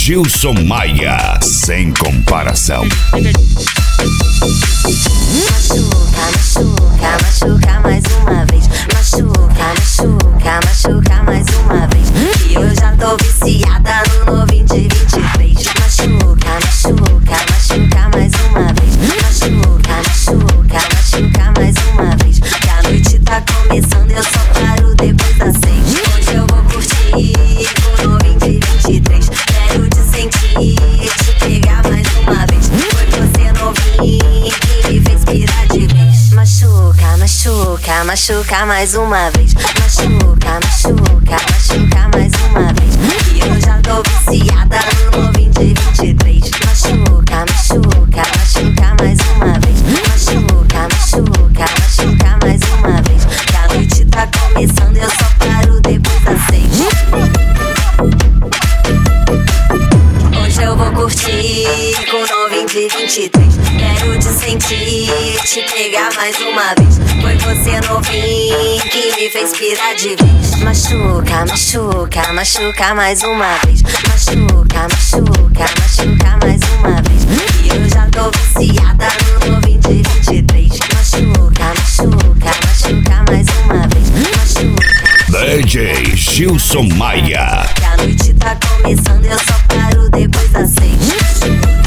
Gilson Maia, sem comparação. Machuca, machuca, machuca mais uma vez. Machuca, machuca, machuca mais uma vez. E eu já tô viciada no novinho de 23. Machuca, machuca, machuca mais uma vez. Machuca, machuca, machuca mais uma vez. Que a noite tá começando, eu só paro depois das 6. Hoje eu vou curtir com o novinho de 23. Quero te sentir, te pegar mais uma vez. Foi você novinho que me fez pirar de vez. Machuca, machuca, machuca mais uma vez. Machuca, machuca, machuca mais uma vez. E eu já tô viciada no novinho de 23. Machuca, machuca, machuca mais uma vez. Machuca, machuca, machuca mais uma vez. Que a noite tá começando, eu só paro depois das 6. Hoje eu vou curtir com o novinho de 23. Quero te sentir, te pegar mais uma vez. Foi você novinho que me fez pirar de vez. Machuca, machuca, machuca mais uma vez. Machuca, machuca, machuca mais uma vez. E eu já tô viciada no novinho de 23. Machuca, machuca, machuca mais uma vez. Machuca, DJ Gilson Maia. que a noite tá começando, eu só paro depois das 6.